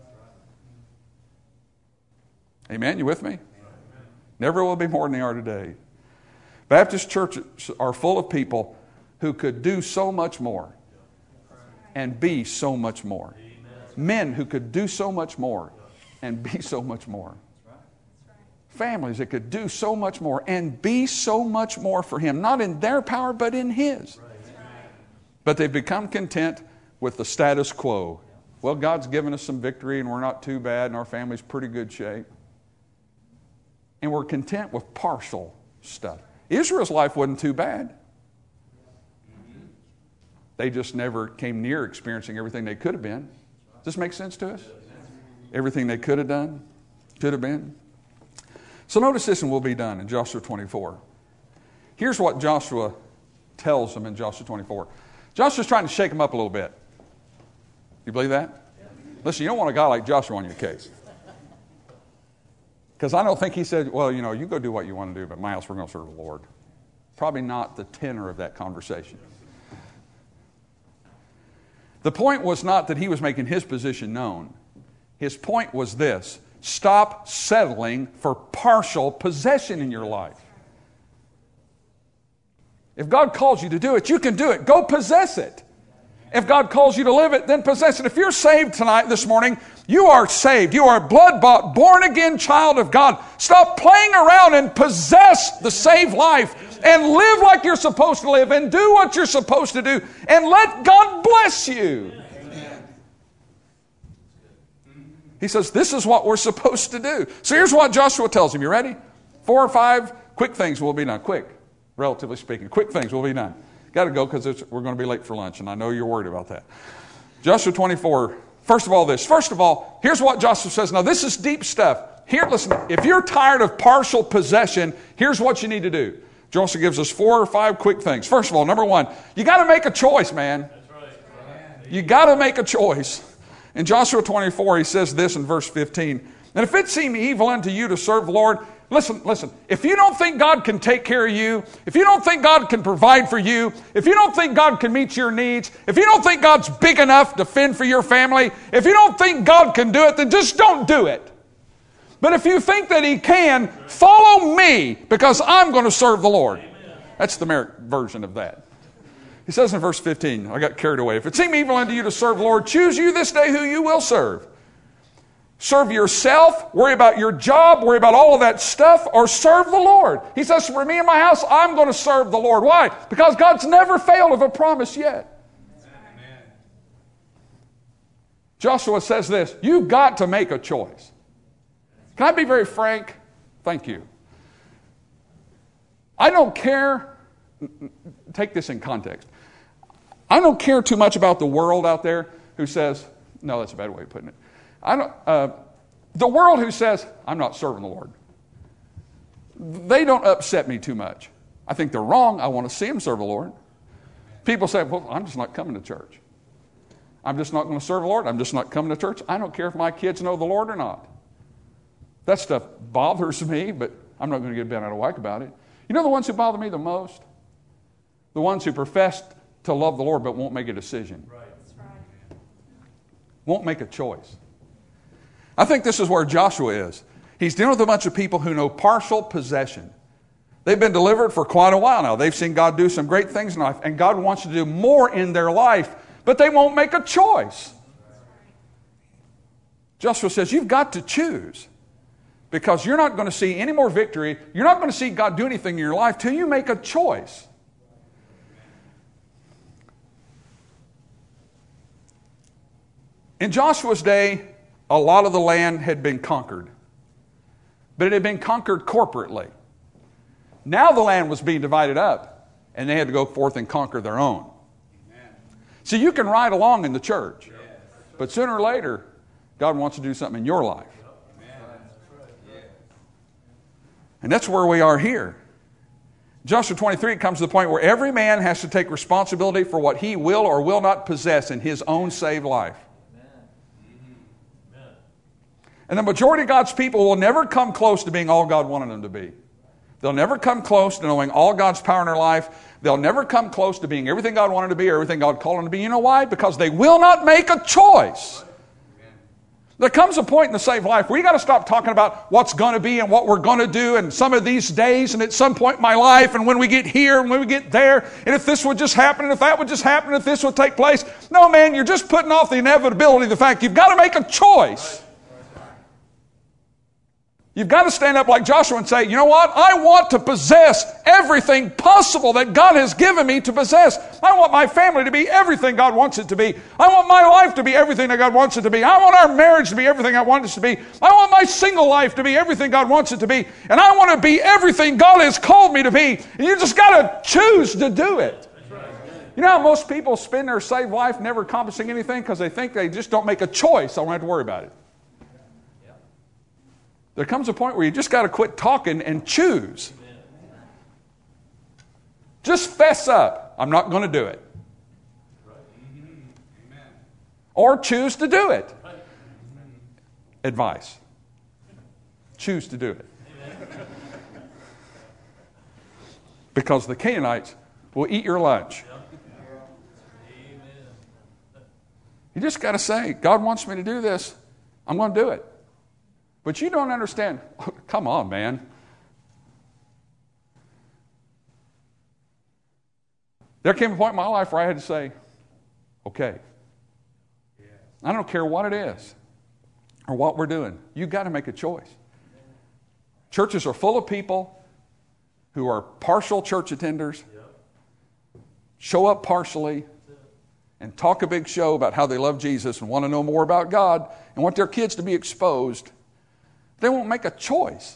Amen? You with me? Never will be more than they are today. Baptist churches are full of people who could do so much more and be so much more. Men who could do so much more and be so much more. Families that could do so much more and be so much more for him. Not in their power, but in his. But they've become content with the status quo. Well, God's given us some victory and we're not too bad and our family's pretty good shape. And we're content with partial stuff. Israel's life wasn't too bad. They just never came near experiencing everything they could have been. Does this make sense to us? Everything they could have done, could have been. So notice this and we'll be done in Joshua 24. Here's what Joshua tells them in Joshua 24. Joshua's trying to shake them up a little bit. You believe that? Listen, you don't want a guy like Joshua on your case. Because I don't think he said, well, you go do what you want to do, but my house, we're going to serve the Lord. Probably not the tenor of that conversation. The point was not that he was making his position known. His point was this: stop settling for partial possession in your life. If God calls you to do it, you can do it. Go possess it. If God calls you to live it, then possess it. If you're saved tonight, this morning, you are saved. You are a blood-bought, born-again child of God. Stop playing around and possess the saved life and live like you're supposed to live and do what you're supposed to do and let God bless you. He says, this is what we're supposed to do. So here's what Joshua tells him. You ready? 4 or 5 quick things will be done. Quick, relatively speaking. Quick things will be done. Got to go because we're going to be late for lunch, and I know you're worried about that. Joshua 24. First of all, here's what Joshua says. Now, this is deep stuff. Here, listen, if you're tired of partial possession, here's what you need to do. Joshua gives us 4 or 5 quick things. First of all, number 1, you got to make a choice, man. That's right. You got to make a choice. In Joshua 24, he says this in verse 15. And if it seem evil unto you to serve the Lord, listen, if you don't think God can take care of you, if you don't think God can provide for you, if you don't think God can meet your needs, if you don't think God's big enough to fend for your family, if you don't think God can do it, then just don't do it. But if you think that He can, follow me because I'm going to serve the Lord. That's the Merrick version of that. He says in verse 15, I got carried away. If it seem evil unto you to serve the Lord, choose you this day who you will serve. Serve yourself, worry about your job, worry about all of that stuff, or serve the Lord. He says, for me and my house, I'm going to serve the Lord. Why? Because God's never failed of a promise yet. Amen. Joshua says this, you've got to make a choice. Can I be very frank? Thank you. I don't care. Take this in context. I don't care too much about the world out there who says, no, that's a bad way of putting it. The world who says, I'm not serving the Lord. They don't upset me too much. I think they're wrong. I want to see them serve the Lord. People say, well, I'm just not coming to church. I'm just not going to serve the Lord. I'm just not coming to church. I don't care if my kids know the Lord or not. That stuff bothers me, but I'm not going to get bent out of whack about it. You know the ones who bother me the most? The ones who profess to love the Lord but won't make a decision. Right. That's right. Won't make a choice. I think this is where Joshua is. He's dealing with a bunch of people who know partial possession. They've been delivered for quite a while now. They've seen God do some great things in life, and God wants to do more in their life, but they won't make a choice. Joshua says, you've got to choose, because you're not going to see any more victory. You're not going to see God do anything in your life till you make a choice. In Joshua's day, a lot of the land had been conquered, but it had been conquered corporately. Now the land was being divided up, and they had to go forth and conquer their own. Amen. So you can ride along in the church, but sooner or later, God wants to do something in your life. And that's where we are here. Joshua 23 comes to the point where every man has to take responsibility for what he will or will not possess in his own saved life. And the majority of God's people will never come close to being all God wanted them to be. They'll never come close to knowing all God's power in their life. They'll never come close to being everything God wanted to be or everything God called them to be. You know why? Because they will not make a choice. There comes a point in the saved life where you got to stop talking about what's going to be and what we're going to do and some of these days and at some point in my life and when we get here and when we get there and if this would just happen and if that would just happen and if this would take place. No, man, you're just putting off the inevitability of the fact you've got to make a choice. You've got to stand up like Joshua and say, you know what? I want to possess everything possible that God has given me to possess. I want my family to be everything God wants it to be. I want my life to be everything that God wants it to be. I want our marriage to be everything I want it to be. I want my single life to be everything God wants it to be. And I want to be everything God has called me to be. And you just got to choose to do it. You know how most people spend their saved life never accomplishing anything because they think they just don't make a choice. I don't have to worry about it. There comes a point where you just got to quit talking and choose. Just fess up. I'm not going to do it. Or choose to do it. Advice. Choose to do it. Because the Canaanites will eat your lunch. You just got to say, God wants me to do this. I'm going to do it. But you don't understand. Come on, man. There came a point in my life where I had to say, okay. I don't care what it is or what we're doing. You've got to make a choice. Churches are full of people who are partial church attenders, show up partially, and talk a big show about how they love Jesus and want to know more about God and want their kids to be exposed. They won't make a choice.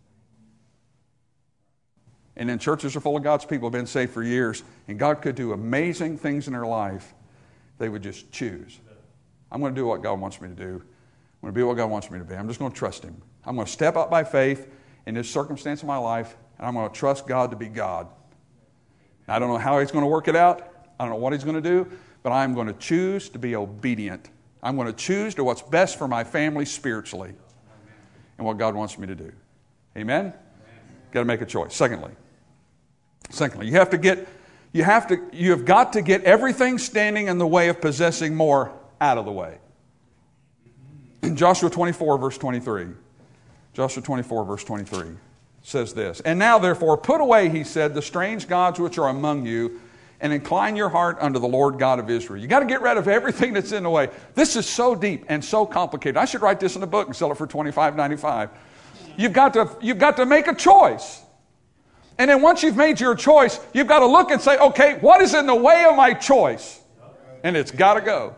And then churches are full of God's people who have been saved for years, and God could do amazing things in their life. They would just choose. I'm going to do what God wants me to do. I'm going to be what God wants me to be. I'm just going to trust Him. I'm going to step up by faith in this circumstance of my life, and I'm going to trust God to be God. I don't know how He's going to work it out. I don't know what He's going to do, but I'm going to choose to be obedient. I'm going to choose to what's best for my family spiritually and what God wants me to do. Amen? Got to make a choice. Secondly, you have got to get everything standing in the way of possessing more out of the way. In Joshua 24, verse 23. Joshua 24, verse 23 says this. And now, therefore, put away, he said, the strange gods which are among you, and incline your heart unto the Lord God of Israel. You got to get rid of everything that's in the way. This is so deep and so complicated. I should write this in a book and sell it for $25.95. You've got to make a choice. And then once you've made your choice, you've got to look and say, okay, what is in the way of my choice? And it's got to go.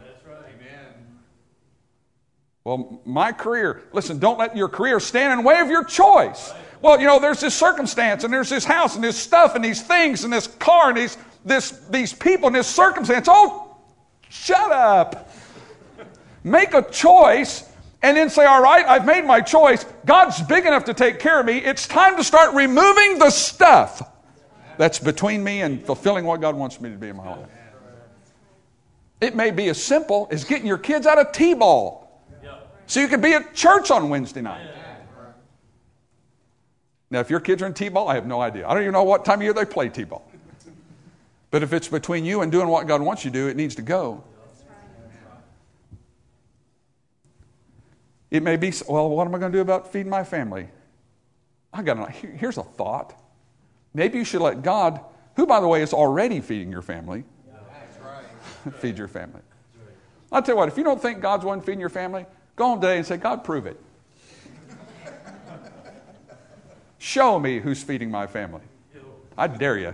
Well, my career, listen, don't let your career stand in the way of your choice. Well, there's this circumstance, and there's this house, and this stuff, and these things, and this car, and these people, and this circumstance. Oh, shut up. Make a choice, and then say, all right, I've made my choice. God's big enough to take care of me. It's time to start removing the stuff that's between me and fulfilling what God wants me to be in my life. It may be as simple as getting your kids out of T-ball so you can be at church on Wednesday night. Now, if your kids are in T-ball, I have no idea. I don't even know what time of year they play T-ball. But if it's between you and doing what God wants you to do, it needs to go. It may be, well, what am I going to do about feeding my family? Here's a thought. Maybe you should let God, who, by the way, is already feeding your family, feed your family. I'll tell you what, if you don't think God's one feeding your family, go home today and say, God, prove it. Show me who's feeding my family. I dare you.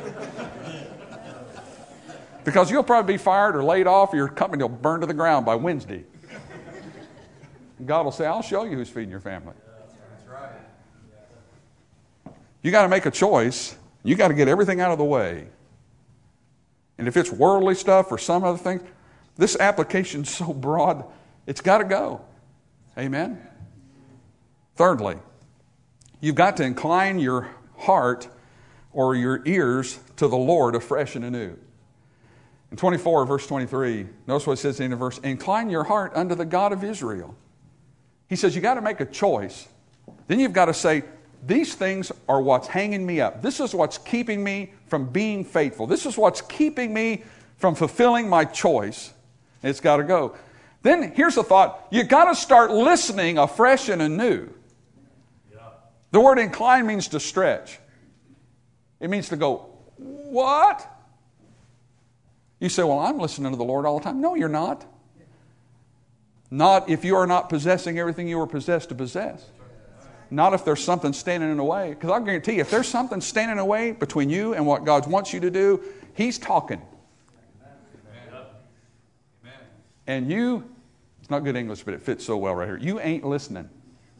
Because you'll probably be fired or laid off, or your company will burn to the ground by Wednesday. God will say, I'll show you who's feeding your family. You got to make a choice. You got to get everything out of the way. And if it's worldly stuff or some other thing, this application's so broad, it's got to go. Amen? Thirdly, you've got to incline your heart or your ears to the Lord afresh and anew. In 24, verse 23, notice what it says in the verse, incline your heart unto the God of Israel. He says you got to make a choice. Then you've got to say, these things are what's hanging me up. This is what's keeping me from being faithful. This is what's keeping me from fulfilling my choice. It's got to go. Then here's the thought. You got to start listening afresh and anew. The word incline means to stretch. It means to go, what? You say, well, I'm listening to the Lord all the time. No, you're not. Not if you are not possessing everything you were possessed to possess. Not if there's something standing in the way. Because I'll guarantee you, if there's something standing in the way between you and what God wants you to do, He's talking. And you, it's not good English, but it fits so well right here. You ain't listening.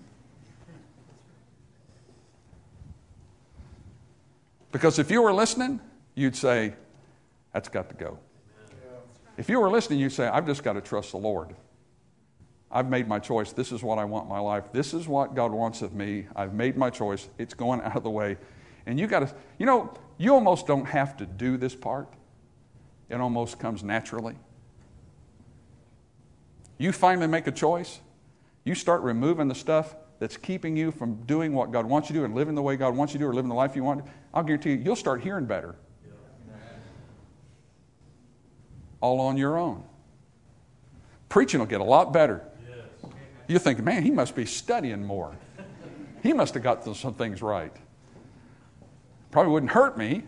Because if you were listening, you'd say, that's got to go. If you were listening, you'd say, I've just got to trust the Lord. I've made my choice. This is what I want in my life. This is what God wants of me. I've made my choice. It's going out of the way. And you got to, you almost don't have to do this part. It almost comes naturally. You finally make a choice. You start removing the stuff that's keeping you from doing what God wants you to do and living the way God wants you to do or living the life you want. I'll guarantee you'll start hearing better. All on your own. preaching will get a lot better. You're thinking, man, he must be studying more. He must have got some things right. Probably wouldn't hurt me.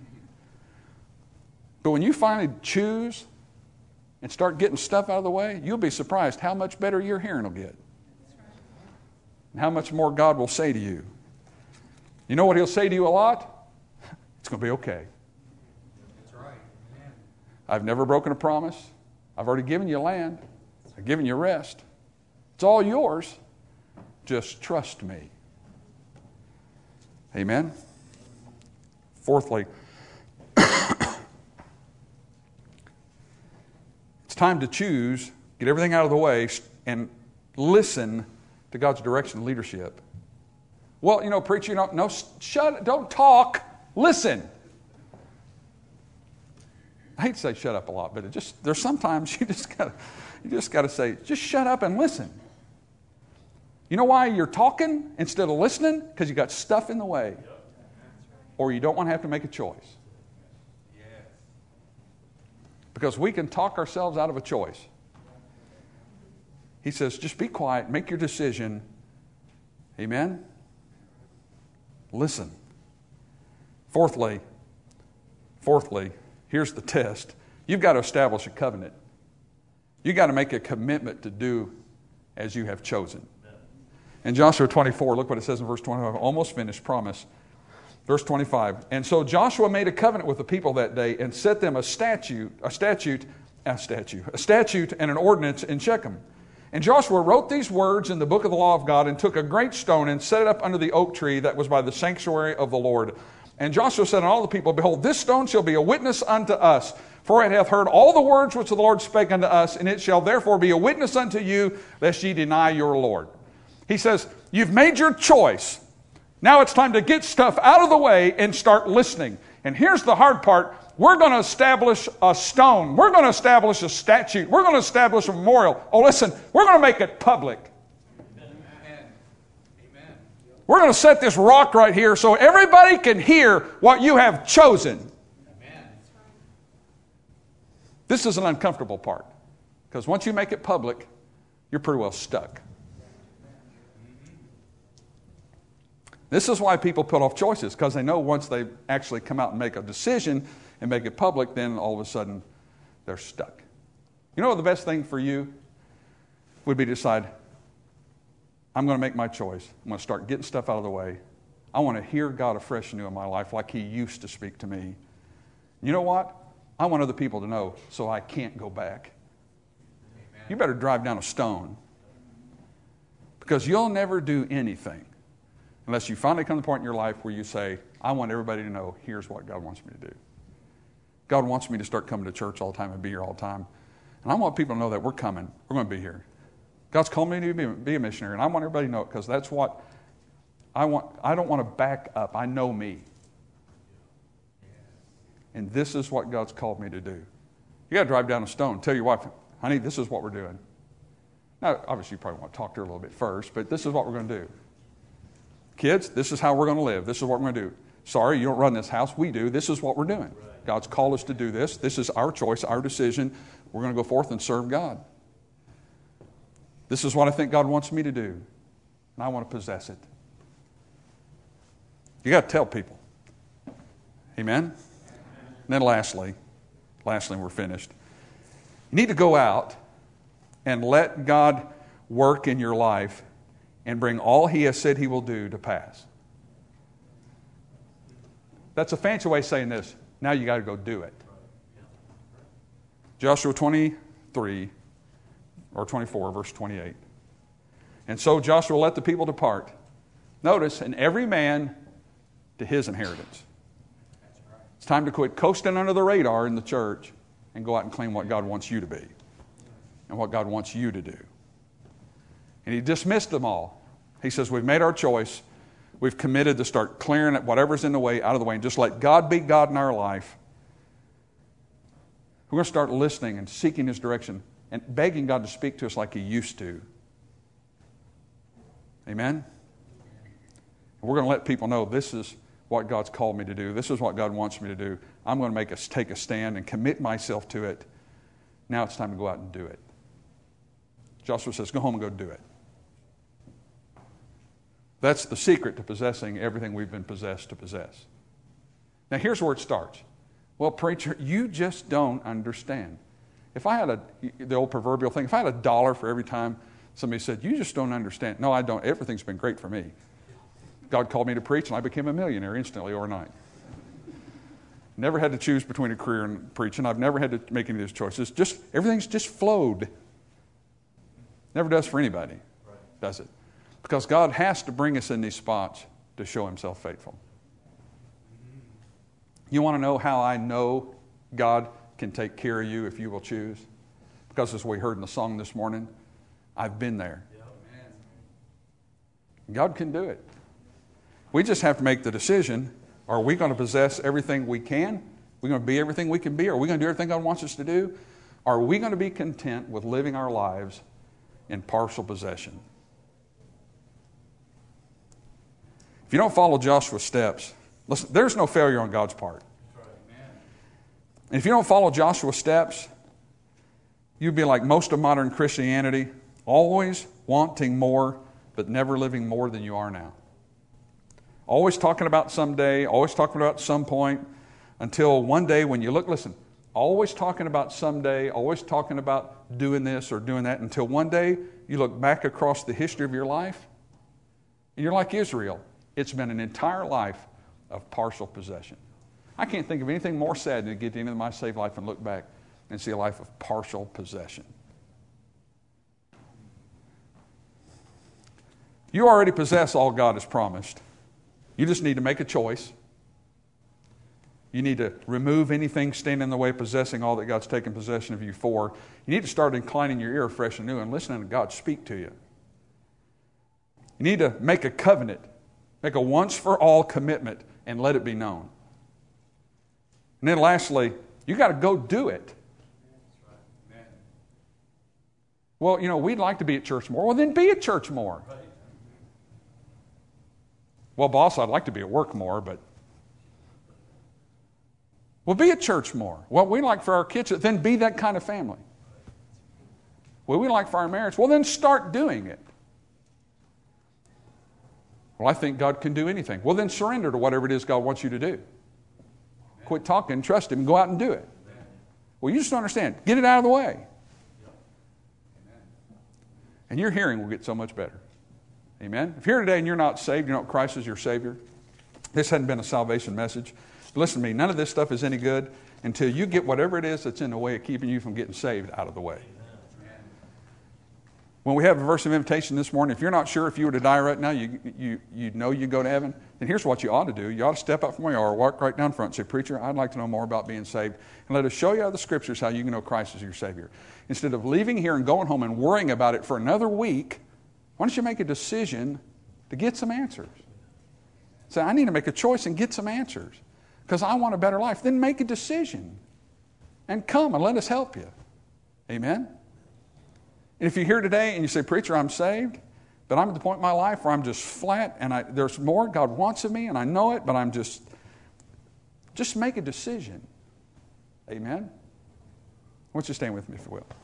But when you finally choose and start getting stuff out of the way, you'll be surprised how much better your hearing will get. And how much more God will say to you. You know what He'll say to you a lot? It's going to be okay. That's right. Amen. I've never broken a promise. I've already given you land. I've given you rest. It's all yours. Just trust me. Amen. Fourthly, it's time to choose, get everything out of the way, and listen to God's direction and leadership. Well, preacher, don't talk, listen. I hate to say shut up a lot, but there's sometimes you just gotta say, just shut up and listen. You know why you're talking instead of listening? Because you got stuff in the way. Or you don't want to have to make a choice. Because we can talk ourselves out of a choice. He says, just be quiet, make your decision. Amen? Listen. Fourthly, here's the test. You've got to establish a covenant. You've got to make a commitment to do as you have chosen. In Joshua 24, look what it says in verse 25. Almost finished, promise. Verse 25. And so Joshua made a covenant with the people that day and set them a statute and an ordinance in Shechem. And Joshua wrote these words in the book of the law of God and took a great stone and set it up under the oak tree that was by the sanctuary of the Lord. And Joshua said unto all the people, Behold, this stone shall be a witness unto us, for it hath heard all the words which the Lord spake unto us, and it shall therefore be a witness unto you, lest ye deny your Lord. He says, you've made your choice. Now it's time to get stuff out of the way and start listening. And here's the hard part. We're going to establish a stone. We're going to establish a statute. We're going to establish a memorial. Oh, listen, we're going to make it public. Amen. We're going to set this rock right here so everybody can hear what you have chosen. Amen. This is an uncomfortable part. Because once you make it public, you're pretty well stuck. This is why people put off choices, because they know once they actually come out and make a decision and make it public, then all of a sudden they're stuck. You know what the best thing for you would be to decide, I'm going to make my choice. I'm going to start getting stuff out of the way. I want to hear God afresh and new in my life like He used to speak to me. You know what? I want other people to know so I can't go back. Amen. You better drive down a stone, because you'll never do anything unless you finally come to the point in your life where you say, I want everybody to know, here's what God wants me to do. God wants me to start coming to church all the time and be here all the time. And I want people to know that we're coming. We're going to be here. God's called me to be a missionary, and I want everybody to know it, because that's what I want. I don't want to back up. I know me. And this is what God's called me to do. You got to drive down a stone. Tell your wife, honey, this is what we're doing. Now, obviously, you probably want to talk to her a little bit first, but this is what we're going to do. Kids, this is how we're going to live. This is what we're going to do. Sorry, you don't run this house. We do. This is what we're doing. God's called us to do this. This is our choice, our decision. We're going to go forth and serve God. This is what I think God wants me to do, and I want to possess it. You got to tell people. Amen? And then lastly, we're finished. You need to go out and let God work in your life and bring all He has said He will do to pass. That's a fancy way of saying this. Now you got to go do it. Joshua 23, or 24, verse 28. And so Joshua let the people depart. Notice, and every man to his inheritance. It's time to quit coasting under the radar in the church and go out and claim what God wants you to be and what God wants you to do. And He dismissed them all. He says, we've made our choice. We've committed to start clearing whatever's in the way out of the way and just let God be God in our life. We're going to start listening and seeking His direction and begging God to speak to us like He used to. Amen? And we're going to let people know this is what God's called me to do. This is what God wants me to do. I'm going to take a stand and commit myself to it. Now it's time to go out and do it. Joshua says, go home and go do it. That's the secret to possessing everything we've been possessed to possess. Now here's where it starts. Well, preacher, you just don't understand. If I had the old proverbial thing, if I had $1 for every time somebody said, you just don't understand. No, I don't. Everything's been great for me. God called me to preach and I became a millionaire instantly overnight. Never had to choose between a career and preaching. I've never had to make any of those choices. Everything's just flowed. Never does for anybody, does it? Because God has to bring us in these spots to show himself faithful. You want to know how I know God can take care of you if you will choose? Because as we heard in the song this morning, I've been there. God can do it. We just have to make the decision. Are we going to possess everything we can? Are we going to be everything we can be? Are we going to do everything God wants us to do? Are we going to be content with living our lives in partial possession? If you don't follow Joshua's steps, listen, there's no failure on God's part. And if you don't follow Joshua's steps, you'd be like most of modern Christianity, always wanting more, but never living more than you are now. Always talking about someday, always talking about some point, until one day when you look, listen, always talking about someday, always talking about doing this or doing that, until one day you look back across the history of your life, and you're like Israel. It's been an entire life of partial possession. I can't think of anything more sad than to get to the end of my saved life and look back and see a life of partial possession. You already possess all God has promised. You just need to make a choice. You need to remove anything standing in the way of possessing all that God's taken possession of you for. You need to start inclining your ear fresh and new and listening to God speak to you. You need to make a covenant. Make a once-for-all commitment and let it be known. And then lastly, you got to go do it. Well, we'd like to be at church more. Well, then be at church more. Well, boss, I'd like to be at work more, but... Well, be at church more. Well, we like for our kids, then be that kind of family. Well, we like for our marriage. Well, then start doing it. Well, I think God can do anything. Well, then surrender to whatever it is God wants you to do. Quit talking, trust him, and go out and do it. Well, you just don't understand. Get it out of the way. And your hearing will get so much better. Amen? If you're here today and you're not saved, you know Christ is your Savior, this hadn't been a salvation message. But listen to me, none of this stuff is any good until you get whatever it is that's in the way of keeping you from getting saved out of the way. When we have a verse of invitation this morning, if you're not sure if you were to die right now, you know you go to heaven, then here's what you ought to do. You ought to step up from where you are, walk right down front and say, preacher, I'd like to know more about being saved. And let us show you out of the Scriptures how you can know Christ is your Savior. Instead of leaving here and going home and worrying about it for another week, why don't you make a decision to get some answers? Say, I need to make a choice and get some answers because I want a better life. Then make a decision and come and let us help you. Amen? And if you're here today and you say, preacher, I'm saved, but I'm at the point in my life where I'm just flat and there's more God wants of me and I know it, but I'm just make a decision. Amen? Why don't you stand with me if you will?